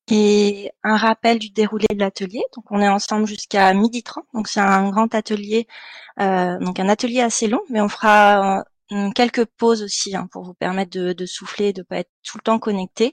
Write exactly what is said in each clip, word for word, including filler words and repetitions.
et un rappel du déroulé de l'atelier. Donc, on est ensemble jusqu'à midi trente. Donc, c'est un grand atelier, euh, donc un atelier assez long, mais on fera euh, quelques pauses aussi hein, pour vous permettre de, de souffler, de pas être tout le temps connecté.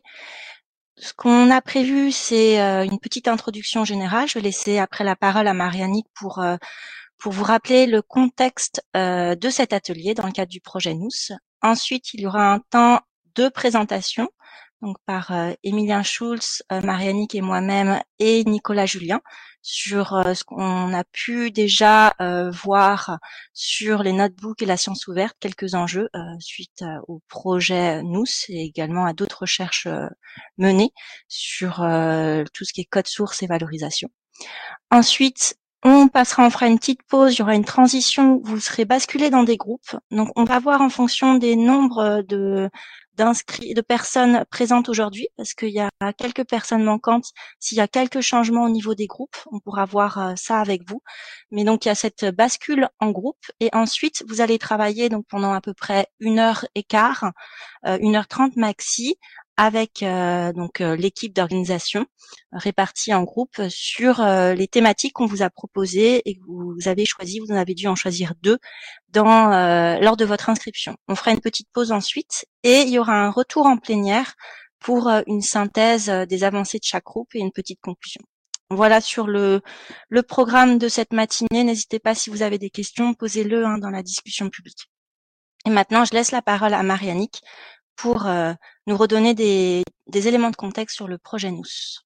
Ce qu'on a prévu, c'est euh, une petite introduction générale. Je vais laisser après la parole à Mariannick pour euh, pour vous rappeler le contexte euh, de cet atelier dans le cadre du projet N O U S. Ensuite, il y aura un temps de présentation, donc par euh, Emilien Schulz, euh, Mariannick et moi-même et Nicolas Julien, sur euh, ce qu'on a pu déjà euh, voir sur les notebooks et la science ouverte, quelques enjeux euh, suite euh, au projet N O U S et également à d'autres recherches euh, menées sur euh, tout ce qui est code source et valorisation. Ensuite, on passera, on fera une petite pause, il y aura une transition, vous serez basculés dans des groupes. Donc, on va voir en fonction des nombres de d'inscrits, de personnes présentes aujourd'hui, parce qu'il y a quelques personnes manquantes. S'il y a quelques changements au niveau des groupes, on pourra voir euh, ça avec vous. Mais donc, il y a cette bascule en groupe. Et ensuite, vous allez travailler donc pendant à peu près une heure et quart, euh, une heure trente maxi, avec euh, donc euh, l'équipe d'organisation répartis en groupe sur euh, les thématiques qu'on vous a proposées et que vous avez choisi, vous en avez dû en choisir deux dans euh, lors de votre inscription. On fera une petite pause ensuite et il y aura un retour en plénière pour euh, une synthèse euh, des avancées de chaque groupe et une petite conclusion. Voilà sur le, le programme de cette matinée. N'hésitez pas si vous avez des questions, posez-le hein, dans la discussion publique. Et maintenant, je laisse la parole à Mariannick pour euh, nous redonner des, des éléments de contexte sur le projet N O U S.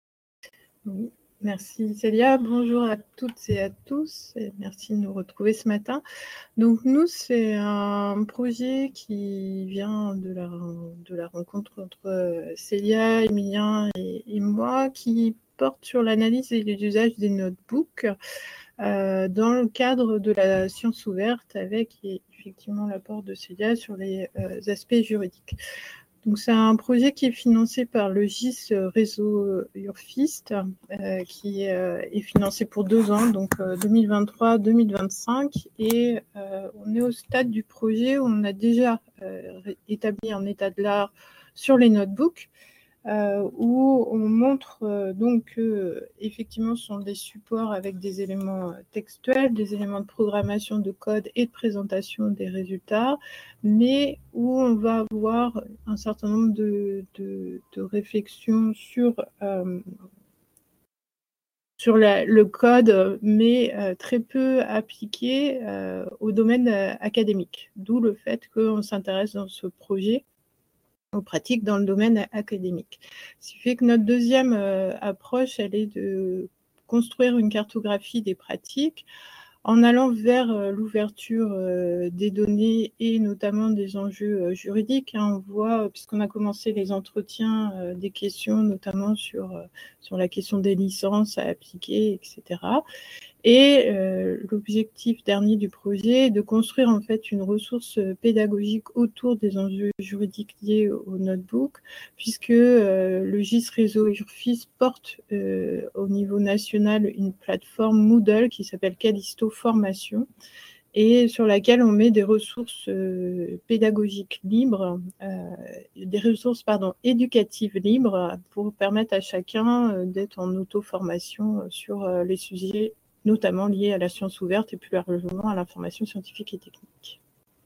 Oui, merci Célia. Bonjour à toutes et à tous et merci de nous retrouver ce matin. Donc nous, c'est un projet qui vient de la, de la rencontre entre Célia, Emilien et, et moi qui porte sur l'analyse et l'usage des notebooks euh, dans le cadre de la science ouverte avec effectivement l'apport de Célia sur les euh, aspects juridiques. Donc, c'est un projet qui est financé par le G I S Réseau Urfist, euh, qui euh, est financé pour deux ans, donc euh, deux mille vingt-trois deux mille vingt-cinq. Et euh, on est au stade du projet où on a déjà euh, établi un état de l'art sur les notebooks, euh, où on montre euh, donc que effectivement ce sont des supports avec des éléments textuels, des éléments de programmation de code et de présentation des résultats, mais où on va avoir un certain nombre de, de, de réflexions sur euh, sur la, le code, mais euh, très peu appliqué euh, au domaine euh, académique. D'où le fait qu'on s'intéresse dans ce projet aux pratiques dans le domaine académique. Ce qui fait que notre deuxième euh, approche, elle est de construire une cartographie des pratiques en allant vers euh, l'ouverture euh, des données et notamment des enjeux euh, juridiques. Hein. On voit, puisqu'on a commencé les entretiens, euh, des questions notamment sur, euh, sur la question des licences à appliquer, et cetera. Et euh, l'objectif dernier du projet est de construire en fait une ressource pédagogique autour des enjeux juridiques liés au notebook, puisque euh, le G I S Réseau Urfist porte euh, au niveau national une plateforme Moodle qui s'appelle Callisto Formation et sur laquelle on met des ressources euh, pédagogiques libres, euh, des ressources pardon, éducatives libres pour permettre à chacun euh, d'être en auto-formation sur euh, les sujets notamment liés à la science ouverte et plus largement à l'information scientifique et technique.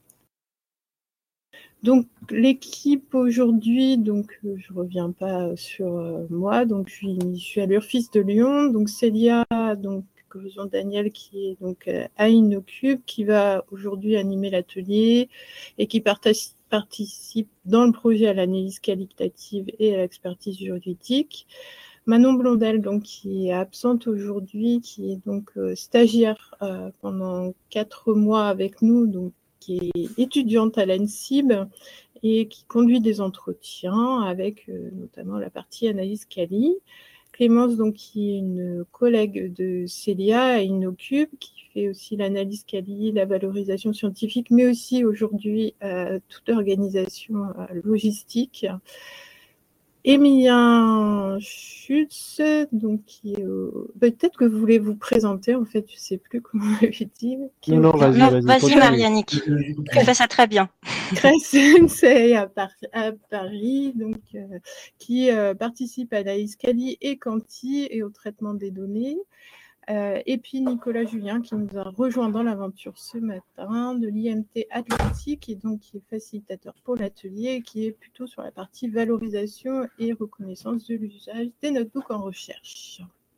Donc l'équipe aujourd'hui, donc je ne reviens pas sur euh, moi, donc je suis, je suis à l'Urfist de Lyon, donc Célia, donc Daniel qui est donc à InnoCube, qui va aujourd'hui animer l'atelier et qui participe participe dans le projet à l'analyse qualitative et à l'expertise juridique. Manon Blondel, donc, qui est absente aujourd'hui, qui est donc euh, stagiaire euh, pendant quatre mois avec nous, donc qui est étudiante à l'A N S I B et qui conduit des entretiens avec euh, notamment la partie analyse quali. Clémence, donc, qui est une collègue de Célia à InnoCube, qui fait aussi l'analyse quali, la valorisation scientifique, mais aussi aujourd'hui euh, toute organisation euh, logistique. Émilien Schutz, donc qui est au... peut-être que vous voulez vous présenter, en fait, je ne sais plus comment vous l'avez dit. Non, non, vas-y, vas-y. Vas-y, Marianne, tu fais ça très bien. Sensei à, Par à Paris, donc, euh, qui euh, participe à la Scali et Canti et au traitement des données. Euh, et puis Nicolas Julien qui nous a rejoint dans l'aventure ce matin de l'I M T Atlantique et donc qui est facilitateur pour l'atelier et qui est plutôt sur la partie valorisation et reconnaissance de l'usage des notebooks en recherche.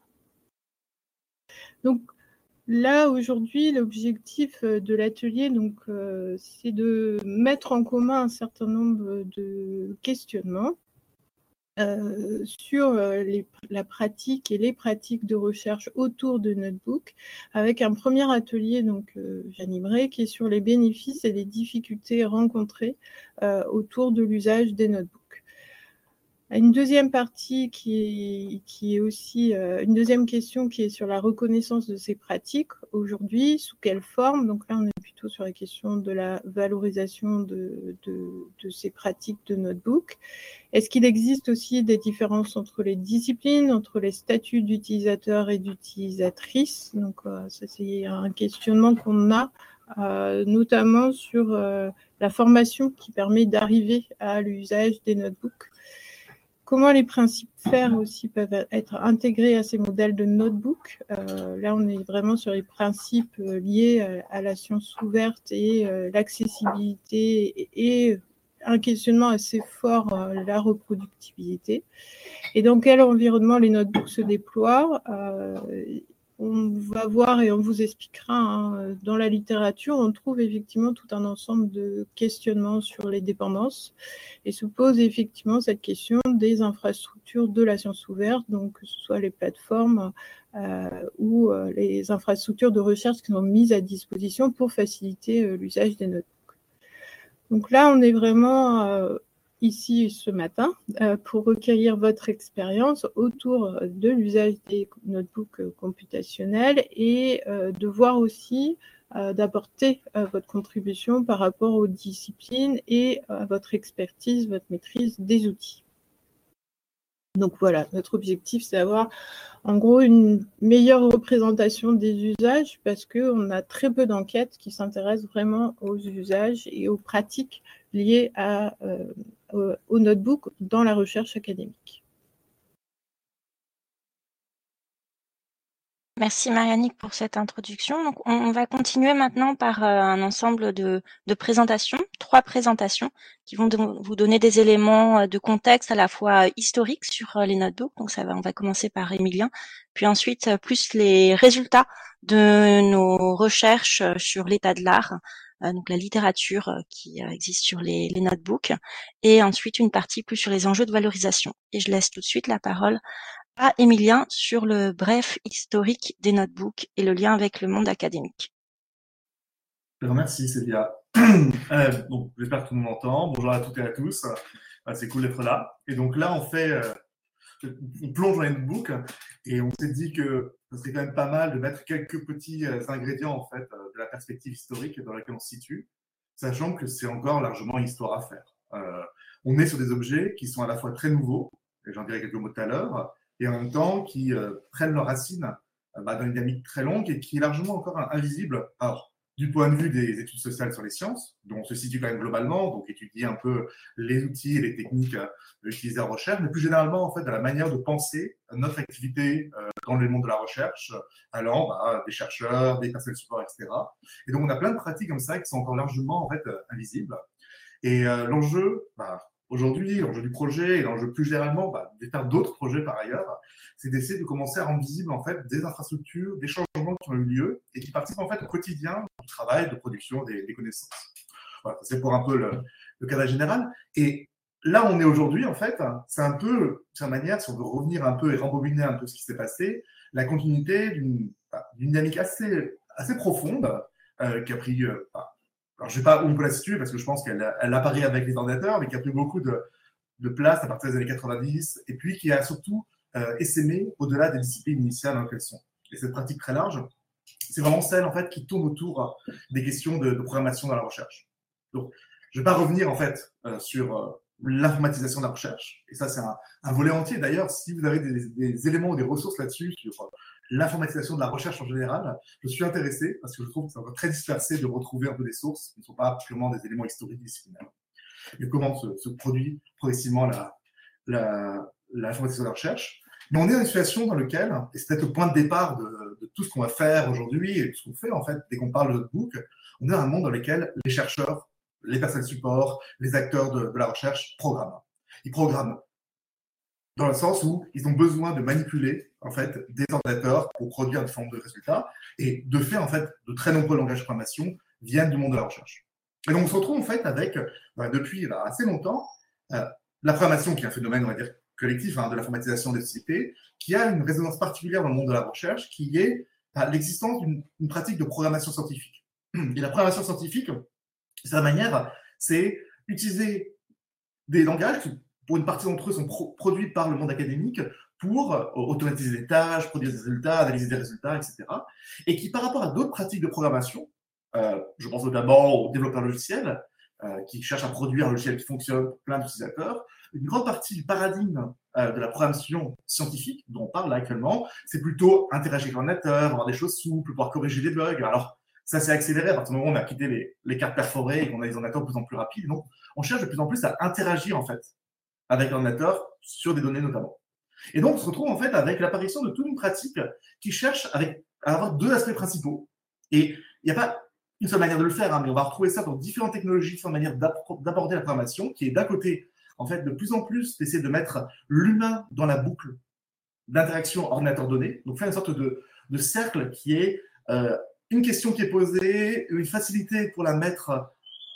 Donc là aujourd'hui l'objectif de l'atelier donc euh, c'est de mettre en commun un certain nombre de questionnements Euh, sur euh, les, la pratique et les pratiques de recherche autour de notebooks, avec un premier atelier donc euh, j'animerai qui est sur les bénéfices et les difficultés rencontrées euh, autour de l'usage des notebooks. Une deuxième partie qui est, qui est aussi euh, une deuxième question qui est sur la reconnaissance de ces pratiques aujourd'hui, sous quelle forme. Donc là, on est plutôt sur la question de la valorisation de, de, de ces pratiques de notebook. Est-ce qu'il existe aussi des différences entre les disciplines, entre les statuts d'utilisateurs et d'utilisatrices? Donc euh, ça, c'est un questionnement qu'on a, euh, notamment sur euh, la formation qui permet d'arriver à l'usage des notebooks. Comment les principes FAIR aussi peuvent être intégrés à ces modèles de notebook. Euh, là, on est vraiment sur les principes euh, liés à, à la science ouverte et euh, l'accessibilité et, et un questionnement assez fort, euh, la reproductibilité. Et dans quel environnement les notebooks se déploient. euh, On va voir et on vous expliquera, hein, dans la littérature, on trouve effectivement tout un ensemble de questionnements sur les dépendances et se pose effectivement cette question des infrastructures de la science ouverte, donc que ce soit les plateformes euh, ou euh, les infrastructures de recherche qui sont mises à disposition pour faciliter euh, l'usage des notebooks. Donc là, on est vraiment euh, ici ce matin euh, pour recueillir votre expérience autour de l'usage des notebooks computationnels et euh, de voir aussi, euh, d'apporter euh, votre contribution par rapport aux disciplines et à votre expertise, votre maîtrise des outils. Donc voilà, notre objectif, c'est d'avoir en gros une meilleure représentation des usages parce qu'on a très peu d'enquêtes qui s'intéressent vraiment aux usages et aux pratiques liées à, euh, au notebook dans la recherche académique. Merci Marianne pour cette introduction. Donc, on va continuer maintenant par euh, un ensemble de, de présentations, trois présentations qui vont do- vous donner des éléments de contexte à la fois historiques sur euh, les notebooks. Donc, ça va, on va commencer par Émilien, puis ensuite euh, plus les résultats de nos recherches euh, sur l'état de l'art, euh, donc la littérature euh, qui euh, existe sur les, les notebooks, et ensuite une partie plus sur les enjeux de valorisation. Et je laisse tout de suite la parole à Émilien sur le bref historique des notebooks et le lien avec le monde académique. Merci Célia. euh, bon, j'espère que tout le monde m'entend. Bonjour à toutes et à tous. Euh, c'est cool d'être là. Et donc là, on fait, euh, on plonge dans les notebooks et on s'est dit que ce serait quand même pas mal de mettre quelques petits euh, ingrédients en fait euh, de la perspective historique dans laquelle on se situe, sachant que c'est encore largement histoire à faire. Euh, on est sur des objets qui sont à la fois très nouveaux, et j'en dirai quelques mots tout à l'heure, et en même temps qui euh, prennent leurs racines euh, bah, dans une dynamique très longue et qui est largement encore invisible. Alors, du point de vue des études sociales sur les sciences, dont on se situe quand même globalement, donc étudier un peu les outils et les techniques euh, utilisées en recherche, mais plus généralement en fait dans la manière de penser notre activité euh, dans le monde de la recherche, allant bah, des chercheurs, des personnels support, et cetera. Et donc on a plein de pratiques comme ça qui sont encore largement en fait euh, invisibles. Et euh, l'enjeu, bah, aujourd'hui, l'enjeu du projet et l'enjeu plus généralement bah, de faire d'autres projets par ailleurs, c'est d'essayer de commencer à rendre visibles en fait des infrastructures, des changements qui ont eu lieu et qui participent en fait au quotidien du travail de production des, des connaissances. Voilà, c'est pour un peu le, le cadre général. Et là, on est aujourd'hui en fait, c'est un peu, c'est une manière, si on veut revenir un peu et rembobiner un peu ce qui s'est passé, la continuité d'une, bah, d'une dynamique assez, assez profonde euh, qui a pris. Euh, bah, alors, je ne sais pas où on peut la situer parce que je pense qu'elle elle apparaît avec les ordinateurs, mais qui a pris beaucoup de, de place à partir des années quatre-vingt-dix, et puis qui a surtout euh, essaimé au-delà des disciplines initiales dans lesquelles sont. Et cette pratique très large, c'est vraiment celle en fait qui tourne autour des questions de, de programmation dans la recherche. Donc, je ne vais pas revenir en fait euh, sur euh, l'informatisation de la recherche. Et ça, c'est un, un volet entier. D'ailleurs, si vous avez des, des éléments ou des ressources là-dessus, sur l'informatisation de la recherche en général, je suis intéressé parce que je trouve que c'est encore très dispersé de retrouver un peu des sources qui ne sont pas purement des éléments historiques disciplinaires. Et comment se, se produit progressivement la, la, l'informatisation de la recherche. Mais on est dans une situation dans laquelle, et c'est peut-être le point de départ de, de tout ce qu'on va faire aujourd'hui et de ce qu'on fait en fait, dès qu'on parle de notre book, on est dans un monde dans lequel les chercheurs, les personnes support, les acteurs de, de la recherche programment. Ils programment dans le sens où ils ont besoin de manipuler en fait des ordinateurs pour produire une forme de résultats. Et de fait, en fait, de très nombreux langages de programmation viennent du monde de la recherche. Et donc, on se retrouve en fait avec, bah, depuis bah, assez longtemps, euh, la programmation qui est un phénomène, on va dire, collectif hein, de l'informatisation des sociétés, qui a une résonance particulière dans le monde de la recherche, qui est bah, l'existence d'une une pratique de programmation scientifique. Et la programmation scientifique, sa manière, c'est utiliser des langages qui, pour une partie d'entre eux, sont pro produits par le monde académique pour euh, automatiser des tâches, produire des résultats, analyser des résultats, et cetera. Et qui, par rapport à d'autres pratiques de programmation, euh, je pense notamment aux développeurs logiciels, euh, qui cherchent à produire un logiciel qui fonctionne pour plein d'utilisateurs, une grande partie du paradigme euh, de la programmation scientifique dont on parle là actuellement, c'est plutôt interagir avec l'ordinateur, avoir des choses souples, pouvoir corriger des bugs. Alors, ça s'est accéléré à partir du moment où on a quitté les, les cartes perforées et qu'on a des ordinateurs de plus en plus rapides. Donc, on cherche de plus en plus à interagir, en fait, avec l'ordinateur sur des données notamment. Et donc, on se retrouve, en fait, avec l'apparition de toute une pratique qui cherche avec, à avoir deux aspects principaux. Et il n'y a pas une seule manière de le faire, hein, mais on va retrouver ça dans différentes technologies, différentes manières d'aborder la programmation, qui est d'un côté, en fait, de plus en plus d'essayer de mettre l'humain dans la boucle d'interaction ordinateur-données. Donc, faire une sorte de, de cercle qui est euh, une question qui est posée, une facilité pour la mettre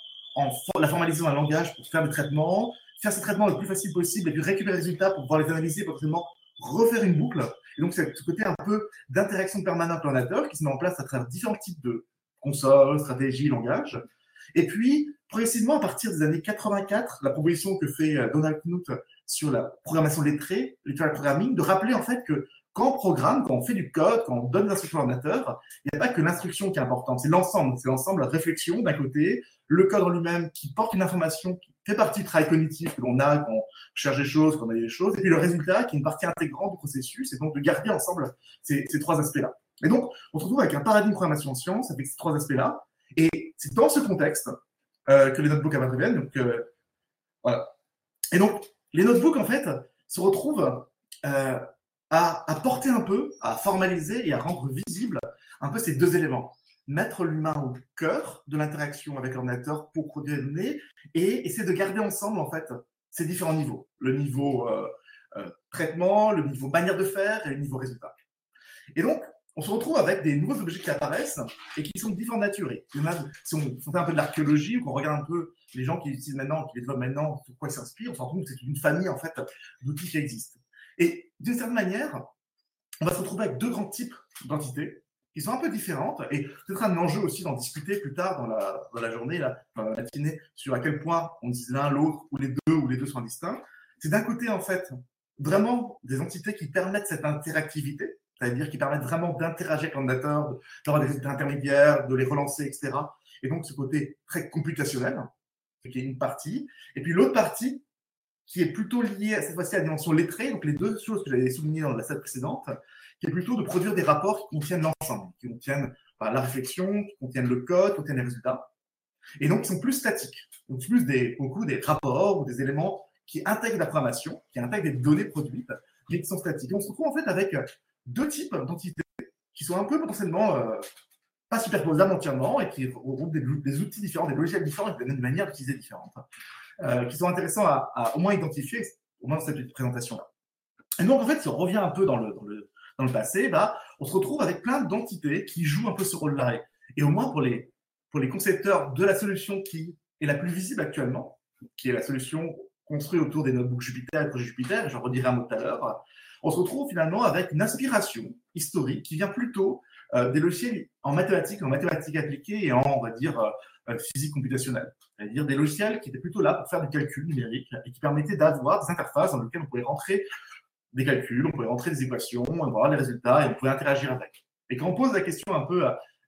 en for la formaliser dans un langage pour faire des traitements, faire ces traitements le plus facile possible et puis récupérer les résultats pour pouvoir les analyser, potentiellement refaire une boucle. Et donc, c'est ce côté un peu d'interaction permanente l'ordinateur qui se met en place à travers différents types de consoles, stratégies, langages. Et puis, progressivement, à partir des années quatre-vingt-quatre, la proposition que fait Donald Knuth sur la programmation lettrée, literal programming, de rappeler en fait que quand on programme, quand on fait du code, quand on donne des instructions à l'ordinateur, il n'y a pas que l'instruction qui est importante, c'est l'ensemble, c'est l'ensemble, la réflexion d'un côté, le code en lui-même qui porte une information qui fait partie du travail cognitif que l'on a quand on cherche des choses, quand on a des choses, et puis le résultat qui est une partie intégrante du processus, et donc de garder ensemble ces, ces trois aspects-là. Et donc, on se retrouve avec un paradigme de programmation en sciences avec ces trois aspects-là, et c'est dans ce contexte euh, que les notebooks interviennent. Donc, euh, voilà. Et donc, les notebooks, en fait, se retrouvent euh, à, à porter un peu, à formaliser et à rendre visible un peu ces deux éléments. Mettre l'humain au cœur de l'interaction avec l'ordinateur pour produire des données et essayer de garder ensemble, en fait, ces différents niveaux. Le niveau euh, euh, traitement, le niveau manière de faire et le niveau résultat. Et donc, on se retrouve avec des nouveaux objets qui apparaissent et qui sont de différentes natures. Et si on fait un peu de l'archéologie ou qu'on regarde un peu les gens qui utilisent maintenant, qui les développent maintenant, sur quoi ils s'inspirent, on se rend compte que c'est une famille en fait d'outils qui existent. Et d'une certaine manière, on va se retrouver avec deux grands types d'entités qui sont un peu différentes. Et peut-être un enjeu aussi d'en discuter plus tard dans la, dans la journée, là, dans la matinée, sur à quel point on dit l'un, l'autre, ou les deux, ou les deux sont distincts. C'est d'un côté, en fait, vraiment des entités qui permettent cette interactivité, c'est-à-dire qui permettent vraiment d'interagir avec l'ordinateur, d'avoir des résultats intermédiaires, de les relancer, et cetera. Et donc, ce côté très computationnel, ce qui est une partie. Et puis, l'autre partie, qui est plutôt liée, à cette fois-ci, à la dimension lettrée, donc les deux choses que j'avais soulignées dans la slide précédente, qui est plutôt de produire des rapports qui contiennent l'ensemble, qui contiennent enfin, la réflexion, qui contiennent le code, qui contiennent les résultats. Et donc, qui sont plus statiques. Donc, plus des, beaucoup des rapports ou des éléments qui intègrent la programmation, qui intègrent des données produites, mais qui sont statiques. Et on se retrouve en fait avec deux types d'entités qui sont un peu potentiellement euh, pas superposables entièrement et qui regroupent des, des outils différents, des logiciels différents et des manières d'utiliser différentes, euh, qui sont intéressants à, à au moins identifier, au moins dans cette présentation-là. Et donc, en fait, si on revient un peu dans le, dans le, dans le passé, bah, on se retrouve avec plein d'entités qui jouent un peu ce rôle-là. Et, et au moins pour les, pour les concepteurs de la solution qui est la plus visible actuellement, qui est la solution construite autour des notebooks Jupyter et du projet Jupyter, et j'en redirai un mot tout à l'heure, on se retrouve finalement avec une inspiration historique qui vient plutôt euh, des logiciels en mathématiques, en mathématiques appliquées et en, on va dire, euh, physique computationnelle. C'est-à-dire des logiciels qui étaient plutôt là pour faire du calcul numérique et qui permettaient d'avoir des interfaces dans lesquelles on pouvait rentrer des calculs, on pouvait rentrer des équations, on pouvait avoir les résultats et on pouvait interagir avec. Et quand on pose la question un peu à,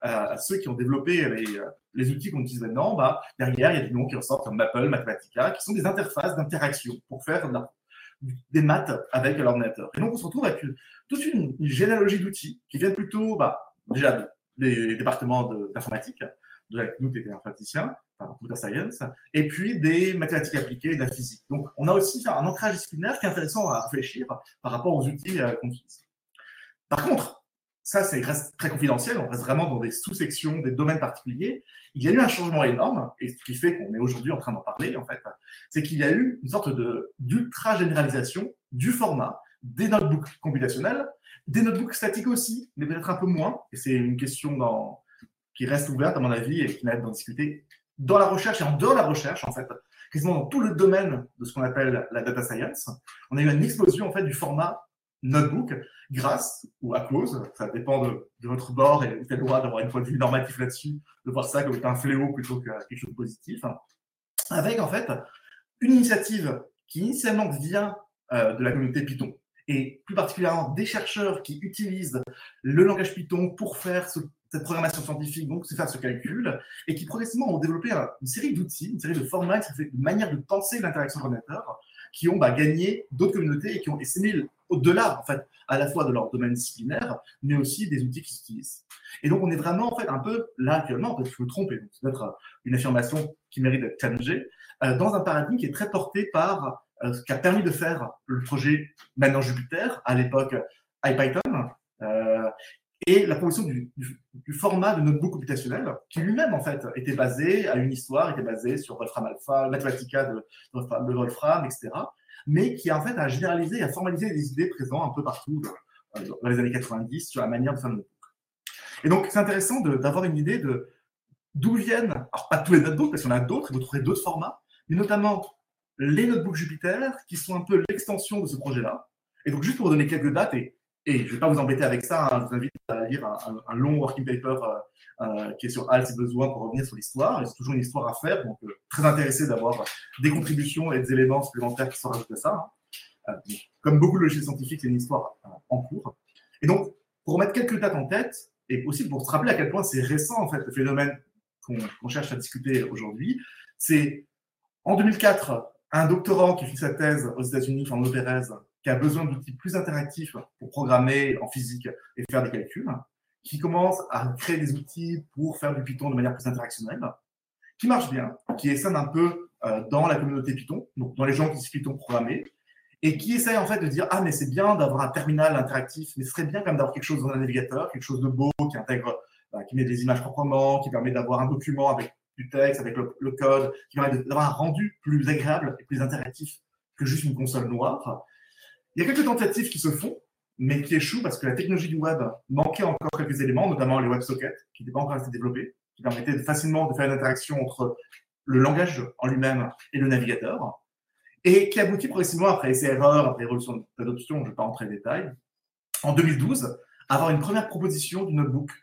à ceux qui ont développé les, les outils qu'on utilise maintenant, bah, derrière, il y a des noms qui ressortent comme Maple, Mathematica, qui sont des interfaces d'interaction pour faire de la, des maths avec l'ordinateur. Et donc, on se retrouve avec une, toute une, une généalogie d'outils qui viennent plutôt, bah, déjà, des départements d'informatique, de la nous, tu étais informaticien, enfin, computer science, et puis des mathématiques appliquées et de la physique. Donc, on a aussi un ancrage disciplinaire qui est intéressant à réfléchir par rapport aux outils euh, qu'on utilise. Par contre, ça, c'est reste très confidentiel, on reste vraiment dans des sous-sections, des domaines particuliers. Il y a eu un changement énorme, et ce qui fait qu'on est aujourd'hui en train d'en parler, en fait, c'est qu'il y a eu une sorte d'ultra-généralisation du format des notebooks computationnels, des notebooks statiques aussi, mais peut-être un peu moins, et c'est une question dans, qui reste ouverte, à mon avis, et qui mérite d'en discuter dans la recherche et en dehors de la recherche, en fait, quasiment dans tout le domaine de ce qu'on appelle la data science. On a eu une explosion, en fait, du format notebook, grâce ou à cause, ça dépend de, de votre bord, et vous avez le droit d'avoir une point de vue normatif là-dessus, de voir ça comme un fléau plutôt que quelque chose de positif, hein, avec en fait une initiative qui initialement vient euh, de la communauté Python, et plus particulièrement des chercheurs qui utilisent le langage Python pour faire ce, cette programmation scientifique, donc faire ce calcul, et qui progressivement ont développé un, une série d'outils, une série de formats, une série de manières de penser l'interaction ordinateur, qui ont bah, gagné d'autres communautés et qui ont essaimé au-delà, en fait, à la fois de leur domaine disciplinaire, mais aussi des outils qu'ils utilisent. Et donc, on est vraiment, en fait, un peu, là, actuellement, peut-être que je me trompe, et c'est peut-être une affirmation qui mérite d'être challengée, euh, dans un paradigme qui est très porté par euh, ce qui a permis de faire le projet maintenant Jupyter, à l'époque IPython, euh, et la proposition du, du, du format de notebook computationnel, qui lui-même, en fait, était basé à une histoire, était basé sur Wolfram Alpha, Mathematica de, de Wolfram, et cetera, mais qui, en fait, a généralisé et a formalisé des idées présentes un peu partout euh, dans les années quatre-vingt-dix sur la manière de faire le notebook. Et donc, c'est intéressant d'avoir une idée de d'où viennent, alors pas tous les notebooks, parce qu'il y en a d'autres, et vous trouverez d'autres formats, mais notamment les notebooks Jupyter, qui sont un peu l'extension de ce projet-là. Et donc, juste pour vous donner quelques dates, et Et je ne vais pas vous embêter avec ça, hein, je vous invite à lire un, un, un long working paper euh, euh, qui est sur H A L si besoin pour revenir sur l'histoire. C'est toujours une histoire à faire, donc euh, très intéressé d'avoir des contributions et des éléments supplémentaires qui sont rajoutés à ça. Hein. Euh, comme beaucoup de logiciels scientifiques, c'est une histoire euh, en cours. Et donc, pour remettre quelques dates en tête, et aussi pour se rappeler à quel point c'est récent, en fait, le phénomène qu'on qu'on cherche à discuter aujourd'hui, c'est en deux mille quatre, un doctorant qui fait sa thèse aux États-Unis, Fernando Pérez, qui a besoin d'outils plus interactifs pour programmer en physique et faire des calculs, qui commence à créer des outils pour faire du Python de manière plus interactionnelle, qui marche bien, qui essaie un peu euh, dans la communauté Python, donc dans les gens qui utilisent Python programmés, et qui essaie en fait de dire « Ah, mais c'est bien d'avoir un terminal interactif, mais ce serait bien quand même d'avoir quelque chose dans un navigateur, quelque chose de beau, qui intègre, euh, qui met des images proprement, qui permet d'avoir un document avec du texte, avec le, le code, qui permet d'avoir un rendu plus agréable et plus interactif que juste une console noire. » Il y a quelques tentatives qui se font, mais qui échouent parce que la technologie du web manquait encore quelques éléments, notamment les WebSockets, qui n'étaient pas encore assez développés, qui permettaient facilement de faire une interaction entre le langage en lui-même et le navigateur, et qui aboutit progressivement, après essais-erreurs, après évolution d'adoption, je ne vais pas rentrer dans les détails, en deux mille douze, à avoir une première proposition du notebook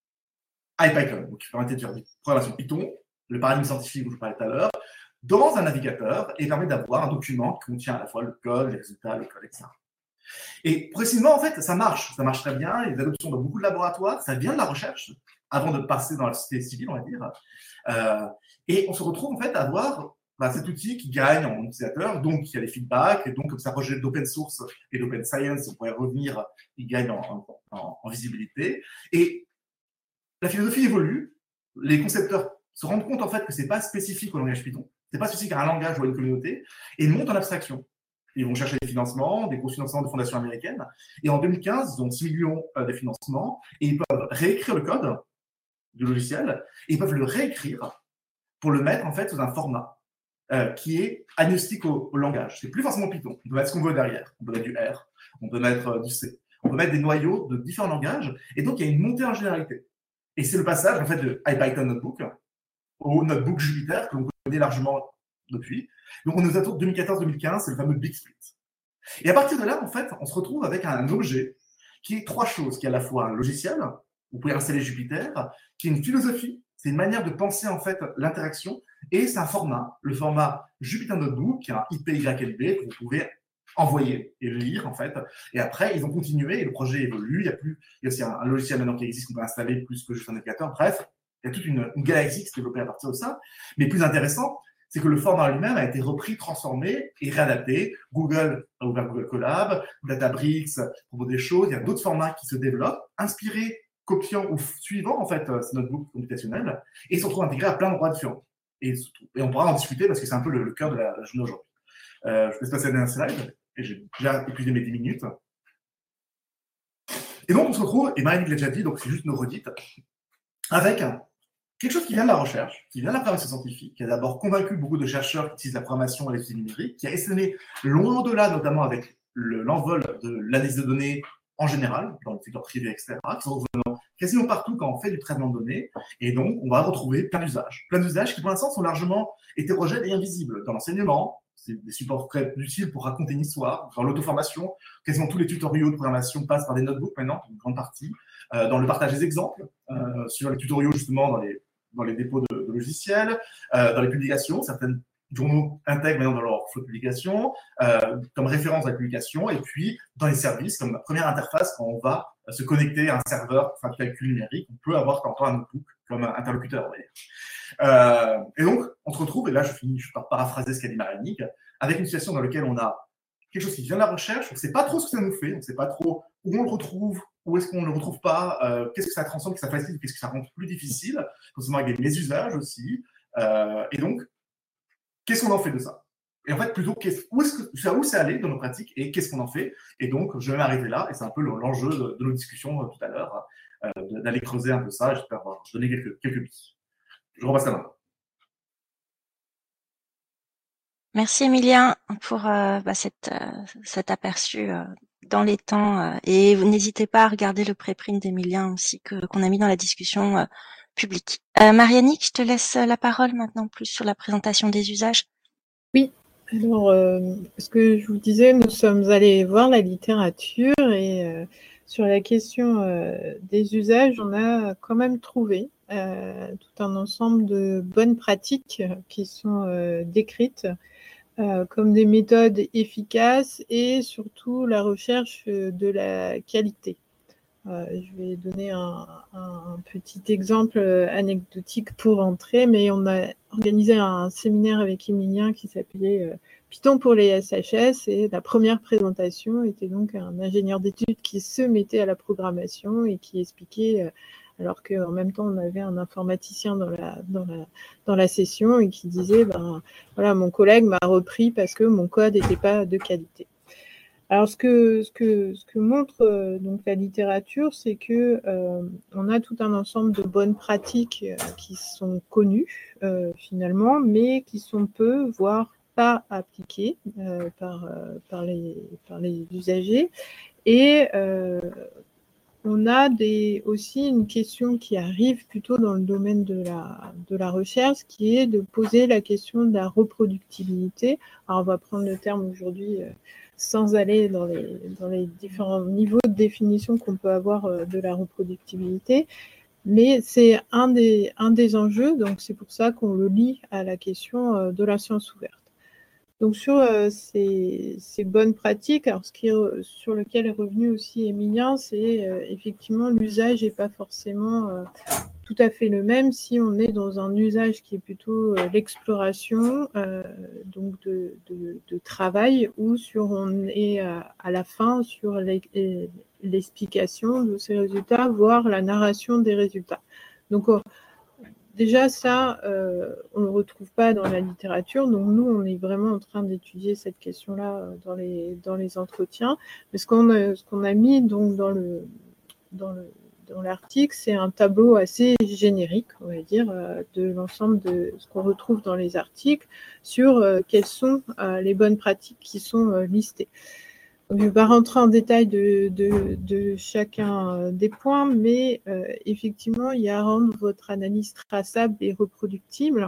IPython, donc qui permettait de faire une programmation Python, le paradigme scientifique dont je parlais tout à l'heure, dans un navigateur et permet d'avoir un document qui contient à la fois le code, les résultats, le code, et cetera. Et progressivement, en fait, ça marche. Ça marche très bien. Il y a des adoptions dans beaucoup de laboratoires. Ça vient de la recherche avant de passer dans la société civile, on va dire. Euh, et on se retrouve, en fait, à avoir bah, cet outil qui gagne en utilisateur. Donc, il y a les feedbacks. Et donc, comme c'est un projet d'open source et d'open science, on pourrait revenir, il gagne en, en, en visibilité. Et la philosophie évolue. Les concepteurs se rendent compte, en fait, que ce n'est pas spécifique au langage Python. Ce n'est pas spécifique à un langage ou à une communauté, et ils montent en abstraction. Ils vont chercher des financements, des gros financements de fondations américaines, et en deux mille quinze, ils ont six millions de financements, et ils peuvent réécrire le code du logiciel, et ils peuvent le réécrire pour le mettre en fait sous un format euh, qui est agnostique au, au langage. C'est plus forcément Python. On peut mettre ce qu'on veut derrière. On peut mettre du R, on peut mettre euh, du C, on peut mettre des noyaux de différents langages, et donc il y a une montée en généralité. Et c'est le passage en fait de IPython Notebook au notebook Jupyter, que l'on connaît largement depuis. Donc, on est aux alentours de deux mille quatorze deux mille quinze, c'est le fameux Big Split. Et à partir de là, en fait, on se retrouve avec un objet qui est trois choses, qui est à la fois un logiciel, vous pouvez installer Jupyter, qui est une philosophie, c'est une manière de penser, en fait, l'interaction, et c'est un format, le format Jupyter Notebook, qui est un I P Y L B, que vous pouvez envoyer et lire, en fait. Et après, ils ont continué et le projet évolue. Il y a, plus, il y a aussi un, un logiciel maintenant qui existe qu'on peut installer plus que juste un navigateur. Bref, il y a toute une, une galaxie qui s'est développée à partir de ça. Mais plus intéressant, c'est que le format lui-même a été repris, transformé et réadapté. Google a ouvert Google Colab, Databricks propose des choses. Il y a d'autres formats qui se développent, inspirés, copiant ou suivant, en fait, ce notebook computationnel, et se retrouvent intégrés à plein d'endroits différents. Et, et on pourra en discuter parce que c'est un peu le, le cœur de la, la journée aujourd'hui. Euh, je vais se passer à la dernière slide, et j'ai déjà épuisé mes dix minutes. Et donc, on se retrouve, et Marie l'a déjà dit, donc c'est juste une redite, avec quelque chose qui vient de la recherche, qui vient de la programmation scientifique, qui a d'abord convaincu beaucoup de chercheurs qui utilisent la programmation et l'étude numérique, qui a essaimé loin au-delà, notamment avec l'envol de l'analyse de données en général, dans le secteur privé, et cetera, qui sont revenant quasiment partout quand on fait du traitement de données. Et donc, on va retrouver plein d'usages. Plein d'usages qui, pour l'instant, sont largement hétérogènes et invisibles. Dans l'enseignement, c'est des supports très utiles pour raconter une histoire. Dans l'auto-formation, quasiment tous les tutoriaux de programmation passent par des notebooks maintenant, pour une grande partie. Euh, dans le partage des exemples, euh, sur les tutoriaux, justement, dans les, dans les dépôts de, de logiciels, euh, dans les publications, certaines journaux intègrent maintenant dans leur flot de publication, euh, comme référence à la publication, et puis dans les services, comme la première interface, quand on va se connecter à un serveur enfin, de calcul numérique, on peut avoir tantôt un notebook comme un interlocuteur. Euh, et donc, on se retrouve, et là je finis je par paraphraser ce qu'a dit Marie-Annick, avec une situation dans laquelle on a quelque chose qui vient de la recherche, on ne sait pas trop ce que ça nous fait, on ne sait pas trop où on le retrouve, où est-ce qu'on ne le retrouve pas, euh, qu'est-ce que ça transforme, qu'est-ce que ça facilite, qu'est-ce que ça rend plus difficile, forcément avec des mésusages aussi. Euh, et donc, qu'est-ce qu'on en fait de ça? Et en fait, plutôt, où est-ce que, où c'est allé dans nos pratiques et qu'est-ce qu'on en fait? Et donc, je vais m'arrêter là, et c'est un peu l'enjeu de, de nos discussions euh, tout à l'heure, euh, d'aller creuser un peu ça, j'espère donner quelques, quelques pistes. Je repasse la main. Merci Emilien pour euh, bah, cette, euh, cet aperçu euh, dans les temps. Euh, et n'hésitez pas à regarder le préprint d'Emilien aussi que qu'on a mis dans la discussion euh, publique. Euh, Marie-Annick, je te laisse la parole maintenant plus sur la présentation des usages. Oui, alors euh, ce que je vous disais, nous sommes allés voir la littérature et euh, sur la question euh, des usages, on a quand même trouvé euh, tout un ensemble de bonnes pratiques qui sont euh, décrites euh, comme des méthodes efficaces et surtout la recherche de la qualité. Euh, je vais donner un, un petit exemple anecdotique pour entrer, mais on a organisé un séminaire avec Emilien qui s'appelait euh, Python pour les S H S, et la première présentation était donc un ingénieur d'études qui se mettait à la programmation et qui expliquait, euh, alors qu'en même temps on avait un informaticien dans la, dans la, dans la session et qui disait, ben, voilà, mon collègue m'a repris parce que mon code n'était pas de qualité. Alors, ce que, ce que, ce que montre euh, donc la littérature, c'est que euh, on a tout un ensemble de bonnes pratiques euh, qui sont connues euh, finalement, mais qui sont peu, voire pas appliquées euh, par, euh, par, les, par les usagers. Et euh, on a des, aussi une question qui arrive plutôt dans le domaine de la, de la recherche, qui est de poser la question de la reproductibilité. Alors, on va prendre le terme aujourd'hui euh, sans aller dans les, dans les différents niveaux de définition qu'on peut avoir euh, de la reproductibilité. Mais c'est un des, un des enjeux, donc c'est pour ça qu'on le lie à la question euh, de la science ouverte. Donc sur euh, ces, ces bonnes pratiques, alors ce qui est, sur lequel est revenu aussi Emilien, c'est euh, effectivement l'usage n'est pas forcément euh, tout à fait le même si on est dans un usage qui est plutôt euh, l'exploration euh, donc de, de, de travail, ou sur on est à, à la fin sur l'explication de ces résultats, voire la narration des résultats. Donc on, Déjà, ça, euh, on ne le retrouve pas dans la littérature. Donc, nous, on est vraiment en train d'étudier cette question-là dans les, dans les entretiens. Mais ce qu'on a, ce qu'on a mis donc, dans, le, dans, le, dans l'article, c'est un tableau assez générique, on va dire, euh, de l'ensemble de ce qu'on retrouve dans les articles sur euh, quelles sont euh, les bonnes pratiques qui sont euh, listées. Je ne vais pas rentrer en détail de, de, de chacun des points, mais euh, effectivement, il y a à rendre votre analyse traçable et reproductible.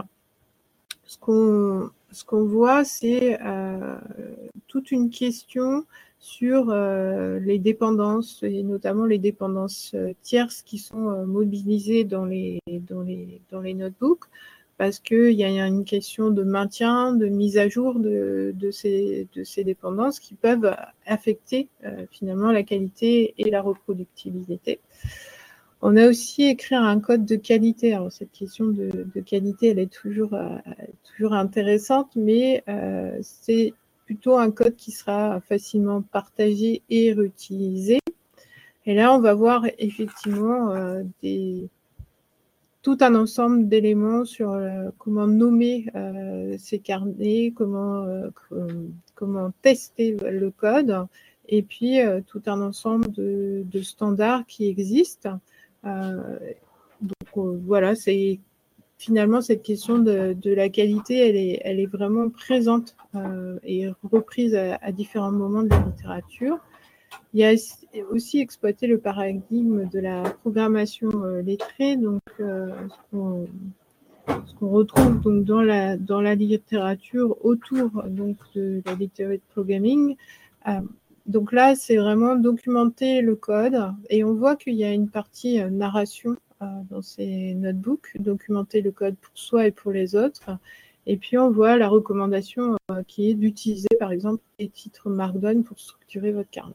Ce qu'on, ce qu'on voit, c'est euh, toute une question sur euh, les dépendances, et notamment les dépendances tierces qui sont euh, mobilisées dans les, dans les, dans les notebooks. parce qu'il y a une question de maintien, de mise à jour de, de, ces, de ces dépendances qui peuvent affecter euh, finalement la qualité et la reproductibilité. On a aussi écrit un code de qualité. Alors, cette question de, de qualité, elle est toujours, euh, toujours intéressante, mais euh, c'est plutôt un code qui sera facilement partagé et réutilisé. Et là, on va voir effectivement euh, des, tout un ensemble d'éléments sur euh, comment nommer euh, ces carnets, comment, euh, comment tester le code, et puis euh, tout un ensemble de, de standards qui existent. Euh, donc euh, voilà, c'est finalement cette question de, de la qualité, elle est, elle est vraiment présente euh, et reprise à, à différents moments de la littérature. Il y a aussi exploité le paradigme de la programmation euh, lettrée, donc euh, ce qu'on ce qu'on retrouve donc dans la dans la littérature autour donc de la literate programming. Euh, donc là, c'est vraiment documenter le code et on voit qu'il y a une partie euh, narration euh, dans ces notebooks, documenter le code pour soi et pour les autres. Et puis on voit la recommandation euh, qui est d'utiliser par exemple les titres Markdown pour structurer votre carnet.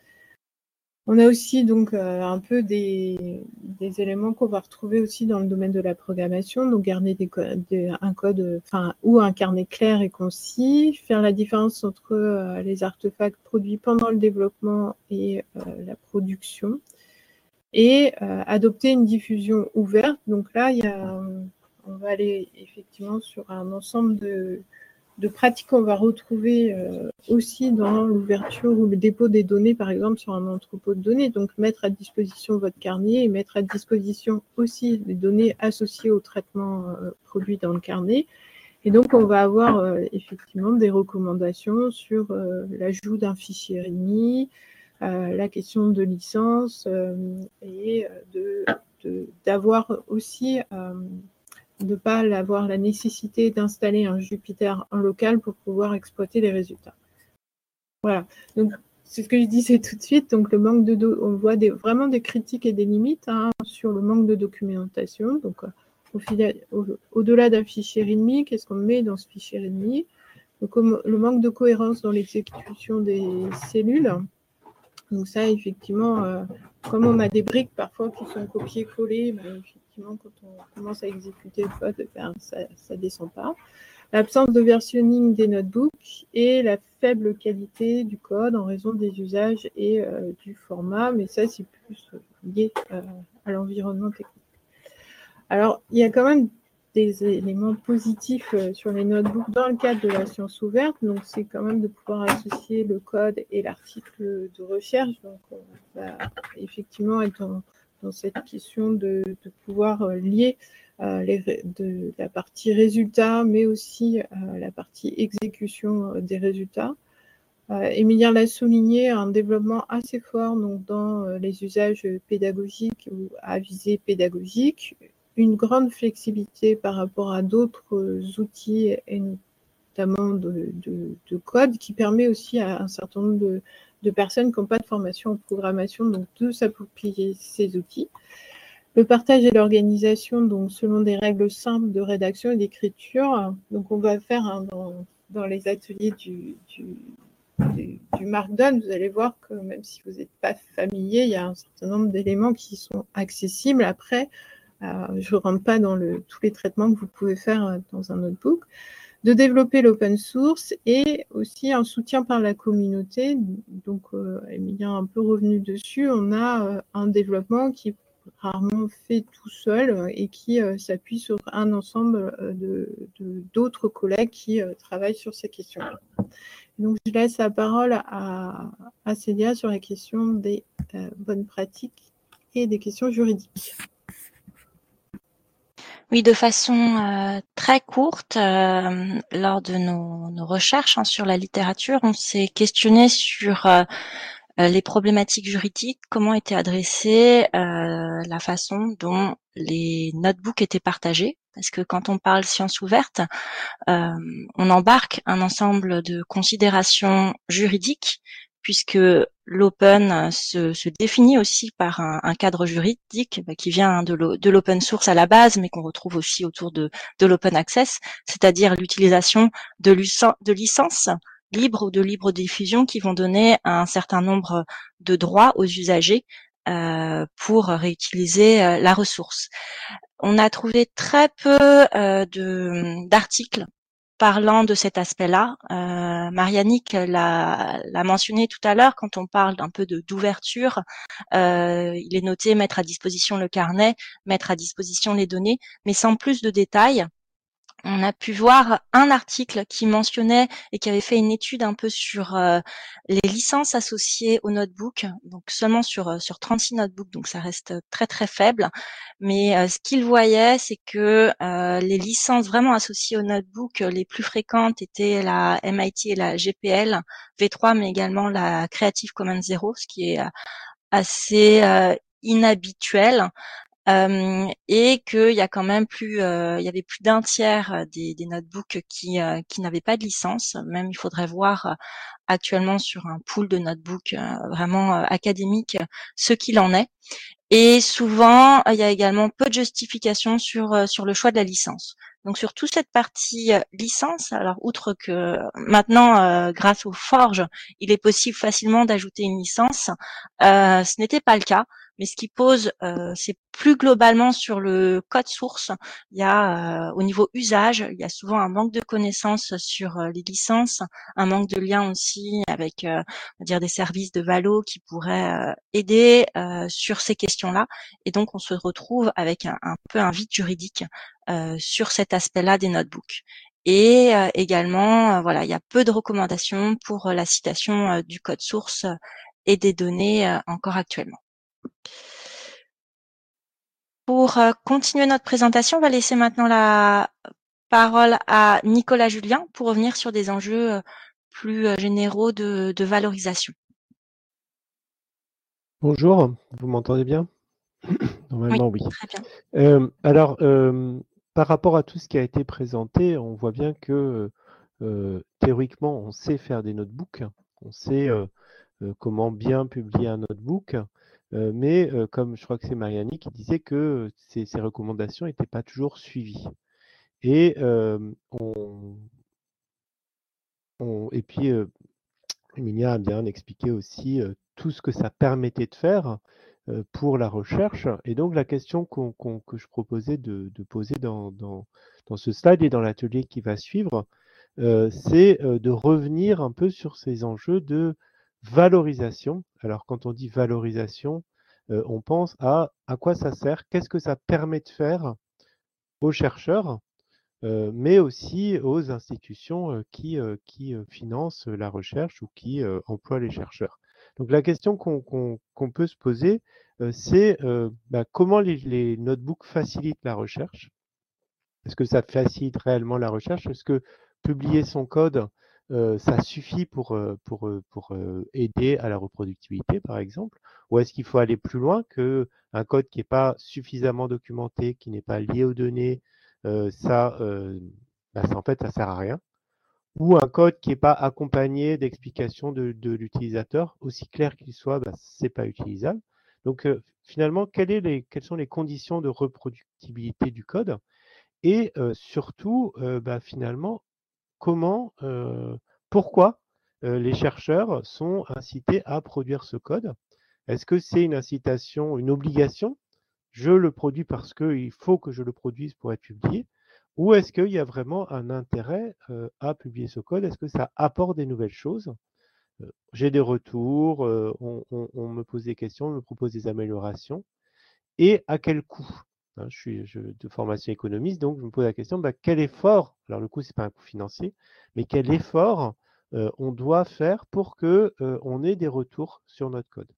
On a aussi donc euh, un peu des, des éléments qu'on va retrouver aussi dans le domaine de la programmation, donc garder des, des, un code, enfin ou un carnet clair et concis, faire la différence entre euh, les artefacts produits pendant le développement et euh, la production, et euh, adopter une diffusion ouverte. Donc là, il y a, on va aller effectivement sur un ensemble de de pratiques qu'on va retrouver euh, aussi dans l'ouverture ou le dépôt des données, par exemple, sur un entrepôt de données. Donc, mettre à disposition votre carnet et mettre à disposition aussi les données associées au traitement euh, produit dans le carnet. Et donc, on va avoir euh, effectivement des recommandations sur euh, l'ajout d'un fichier R E A D M I, euh, la question de licence euh, et de, de, d'avoir aussi... Euh, de ne pas avoir la nécessité d'installer un Jupyter en local pour pouvoir exploiter les résultats. Voilà, donc c'est ce que je disais tout de suite, donc le manque de do- on voit des, vraiment des critiques et des limites hein, sur le manque de documentation. Donc au au, au-delà d'un fichier R E A D M I, qu'est-ce qu'on met dans ce fichier R E A D M I? Donc, le manque de cohérence dans l'exécution des cellules. Donc ça, effectivement, euh, comme on a des briques parfois qui sont copiées-collées, ben, effectivement, quand on commence à exécuter le code, ben, ça ne descend pas. L'absence de versionning des notebooks et la faible qualité du code en raison des usages et euh, du format, mais ça, c'est plus lié euh, à l'environnement technique. Alors, il y a quand même des éléments positifs sur les notebooks dans le cadre de la science ouverte. Donc, c'est quand même de pouvoir associer le code et l'article de recherche. Donc, on va effectivement être dans, dans cette question de, de pouvoir lier euh, les, de la partie résultats, mais aussi euh, la partie exécution des résultats. Euh, Émilien l'a souligné, un développement assez fort donc, dans euh, les usages pédagogiques ou à visée pédagogique, une grande flexibilité par rapport à d'autres outils et notamment de, de, de code qui permet aussi à un certain nombre de, de personnes qui n'ont pas de formation en programmation donc de s'approprier ces outils. Le partage et l'organisation donc selon des règles simples de rédaction et d'écriture. Donc on va faire hein, dans, dans les ateliers du, du Du, du Markdown, vous allez voir que même si vous n'êtes pas familier, il y a un certain nombre d'éléments qui sont accessibles. Après, euh, je ne rentre pas dans le, tous les traitements que vous pouvez faire dans un notebook. De développer l'open source et aussi un soutien par la communauté. Donc, euh, Émilien est un peu revenu dessus. On a euh, un développement qui est rarement fait tout seul et qui euh, s'appuie sur un ensemble de, de, d'autres collègues qui euh, travaillent sur ces questions-là. Donc, je laisse la parole à, à Célia sur la question des euh, bonnes pratiques et des questions juridiques. Oui, de façon euh, très courte, euh, lors de nos, nos recherches hein, sur la littérature, on s'est questionné sur euh, les problématiques juridiques, comment était adressée euh, la façon dont les notebooks étaient partagés. Parce que quand on parle science ouverte, euh, on embarque un ensemble de considérations juridiques, puisque l'open se, se définit aussi par un, un cadre juridique bah, qui vient de l'open source à la base, mais qu'on retrouve aussi autour de, de l'open access, c'est-à-dire l'utilisation de, de licences libres ou de libre diffusion qui vont donner un certain nombre de droits aux usagers euh, pour réutiliser euh, la ressource. On a trouvé très peu euh, de d'articles parlant de cet aspect-là. Euh, Mariannick l'a, l'a mentionné tout à l'heure, quand on parle d'un peu de d'ouverture, euh, il est noté mettre à disposition le carnet, mettre à disposition les données, mais sans plus de détails. On a pu voir un article qui mentionnait et qui avait fait une étude un peu sur euh, les licences associées au notebook, donc seulement sur sur trente-six notebooks, donc ça reste très très faible. Mais euh, ce qu'il voyait, c'est que euh, les licences vraiment associées au notebook les plus fréquentes étaient la M I T et la G P L v trois, mais également la Creative Commons zéro, ce qui est assez euh, inhabituel. Euh, et qu'il y a quand même plus, euh, il y avait plus d'un tiers des, des notebooks qui euh, qui n'avaient pas de licence. Même il faudrait voir euh, actuellement sur un pool de notebooks euh, vraiment euh, académiques ce qu'il en est. Et souvent, il y a également peu de justification sur euh, sur le choix de la licence. Donc sur toute cette partie euh, licence, alors outre que maintenant, euh, grâce aux forges, il est possible facilement d'ajouter une licence, euh, ce n'était pas le cas. Mais ce qui pose, euh, c'est plus globalement sur le code source. Il y a, euh, au niveau usage, il y a souvent un manque de connaissances sur euh, les licences, un manque de lien aussi avec, euh, on va dire, des services de Valo qui pourraient euh, aider euh, sur ces questions-là. Et donc, on se retrouve avec un, un peu un vide juridique euh, sur cet aspect-là des notebooks. Et euh, également, euh, voilà, il y a peu de recommandations pour euh, la citation euh, du code source euh, et des données euh, encore actuellement. Pour euh, continuer notre présentation, on va laisser maintenant la parole à Nicolas Julien pour revenir sur des enjeux euh, plus euh, généraux de, de valorisation. Bonjour, vous m'entendez bien? Normalement, oui. Oui, très bien. Euh, alors, euh, par rapport à tout ce qui a été présenté, on voit bien que euh, théoriquement, on sait faire des notebooks, on sait euh, euh, comment bien publier un notebook, euh, mais euh, comme je crois que c'est Marianne qui disait que ces, ces recommandations n'étaient pas toujours suivies. Et, euh, on, on, et puis, euh, Emilia a bien expliqué aussi euh, tout ce que ça permettait de faire euh, pour la recherche. Et donc, la question qu'on, qu'on, que je proposais de, de poser dans, dans, dans ce slide et dans l'atelier qui va suivre, euh, c'est euh, de revenir un peu sur ces enjeux de valorisation. Alors, quand on dit valorisation, euh, on pense à à quoi ça sert, qu'est-ce que ça permet de faire aux chercheurs, euh, mais aussi aux institutions euh, qui, euh, qui euh, financent la recherche ou qui euh, emploient les chercheurs. Donc la question qu'on qu'on, qu'on peut se poser, euh, c'est euh, bah, comment les, les notebooks facilitent la recherche. Est-ce que ça facilite réellement la recherche? Est-ce que publier son code, euh, ça suffit pour, euh, pour, euh, pour euh, aider à la reproductibilité, par exemple? Ou est-ce qu'il faut aller plus loin qu'un code qui n'est pas suffisamment documenté, qui n'est pas lié aux données, euh, ça, euh, bah, ça, en fait, ça sert à rien? Ou un code qui n'est pas accompagné d'explications de, de l'utilisateur, aussi clair qu'il soit, bah, ce n'est pas utilisable. Donc, euh, finalement, quelles, est les, quelles sont les conditions de reproductibilité du code? Et euh, surtout, euh, bah, finalement, comment, euh, pourquoi euh, les chercheurs sont incités à produire ce code? Est-ce que c'est une incitation, une obligation? Je le produis parce qu'il faut que je le produise pour être publié? Ou est-ce qu'il y a vraiment un intérêt euh, à publier ce code? Est-ce que ça apporte des nouvelles choses? Euh, J'ai des retours, euh, on, on, on me pose des questions, on me propose des améliorations. Et à quel coût? Hein, je suis je, de formation économiste, donc je me pose la question, bah, quel effort, alors le coût, ce n'est pas un coût financier, mais quel effort euh, on doit faire pour qu'on euh, ait des retours sur notre code?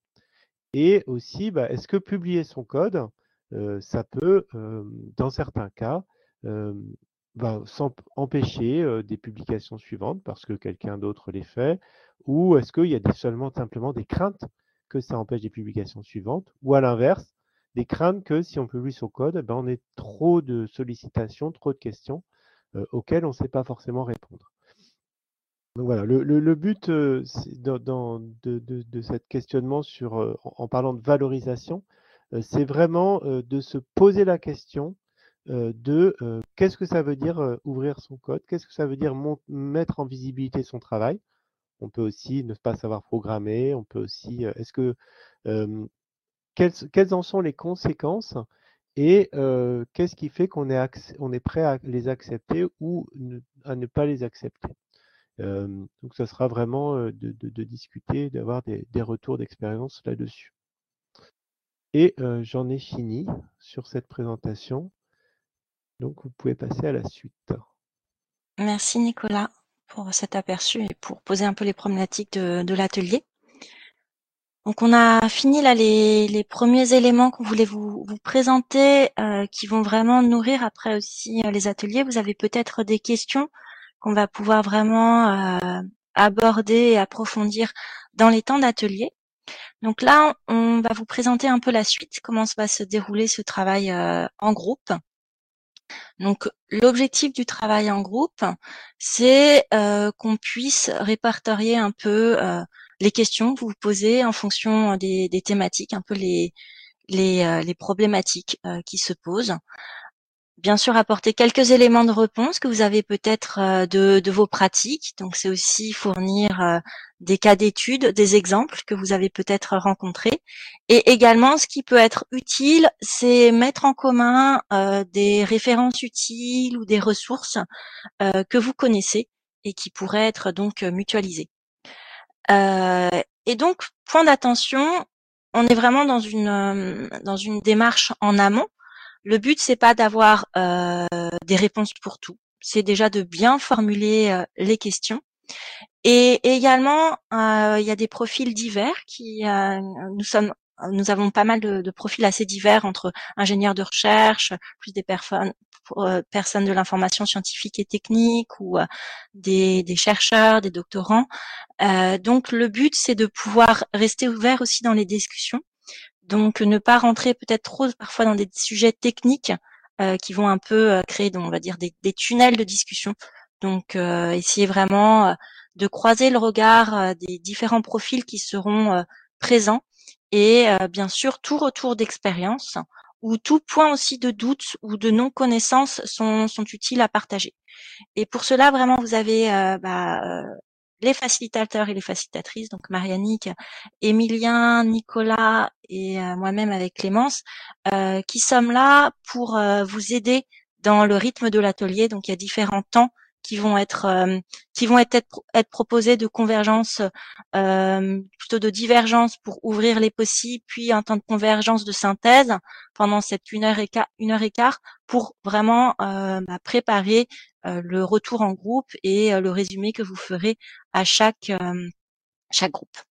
Et aussi, bah, est-ce que publier son code, euh, ça peut, euh, dans certains cas, euh, bah, empêcher euh, des publications suivantes parce que quelqu'un d'autre les fait, ou est-ce qu'il y a des, seulement simplement des craintes que ça empêche des publications suivantes, ou à l'inverse, des craintes que si on publie son code, ben, on ait trop de sollicitations, trop de questions euh, auxquelles on ne sait pas forcément répondre. Donc voilà, le, le, le but euh, c'est dans, dans- de, de, de cette questionnement sur, euh, en, en parlant de valorisation, euh, c'est vraiment euh, de se poser la question euh, de euh, qu'est-ce que ça veut dire euh, ouvrir son code, qu'est-ce que ça veut dire mon- mettre en visibilité son travail. On peut aussi ne pas savoir programmer, on peut aussi, euh, est-ce que, euh, quelles, quelles en sont les conséquences et euh, qu'est-ce qui fait qu'on est, acc- on est prêt à les accepter ou ne- à ne pas les accepter. Euh, donc, ça sera vraiment euh, de, de- de discuter, d'avoir des, des retours d'expérience là-dessus. Et euh, j'en ai fini sur cette présentation. Donc, vous pouvez passer à la suite. Merci Nicolas pour cet aperçu et pour poser un peu les problématiques de, de l'atelier. Donc on a fini là les, les premiers éléments qu'on voulait vous, vous présenter, euh, qui vont vraiment nourrir après aussi euh, les ateliers. Vous avez peut-être des questions qu'on va pouvoir vraiment euh, aborder et approfondir dans les temps d'atelier. Donc là, on va vous présenter un peu la suite, comment va se dérouler ce travail euh, en groupe. Donc l'objectif du travail en groupe, c'est euh, qu'on puisse répertorier un peu euh, les questions que vous vous posez en fonction des, des thématiques, un peu les les, euh, les problématiques euh, qui se posent. Bien sûr, apporter quelques éléments de réponse que vous avez peut-être euh, de, de vos pratiques. Donc, c'est aussi fournir euh, des cas d'études, des exemples que vous avez peut-être rencontrés. Et également, ce qui peut être utile, c'est mettre en commun euh, des références utiles ou des ressources euh, que vous connaissez et qui pourraient être donc mutualisées. Euh, et donc, point d'attention, on est vraiment dans une euh, dans une démarche en amont. Le but, c'est pas d'avoir euh, des réponses pour tout. C'est déjà de bien formuler euh, les questions. Et, et également, euh, il y a des profils divers qui euh, nous sommes. Nous avons pas mal de, de profils assez divers entre ingénieurs de recherche, plus des personnes, euh, personnes de l'information scientifique et technique ou euh, des, des chercheurs, des doctorants. Euh, donc le but, c'est de pouvoir rester ouvert aussi dans les discussions. Donc ne pas rentrer peut-être trop parfois dans des sujets techniques euh, qui vont un peu euh, créer, donc, on va dire, des, des tunnels de discussion. Donc euh, essayer vraiment euh, de croiser le regard euh, des différents profils qui seront euh, présents et euh, bien sûr tout retour d'expérience ou tout point aussi de doute ou de non-connaissance sont, sont utiles à partager. Et pour cela, vraiment, vous avez euh, bah, euh, les facilitateurs et les facilitatrices, donc Marianique, Émilien, Nicolas et euh, moi-même avec Clémence, euh, qui sommes là pour euh, vous aider dans le rythme de l'atelier. Donc, il y a différents temps qui vont être euh, qui vont être, être être proposés de convergence, euh, plutôt de divergence pour ouvrir les possibles, puis un temps de convergence de synthèse pendant cette une heure et quart, une heure et quart pour vraiment euh, bah, préparer euh, le retour en groupe et euh, le résumé que vous ferez à chaque, euh, chaque groupe.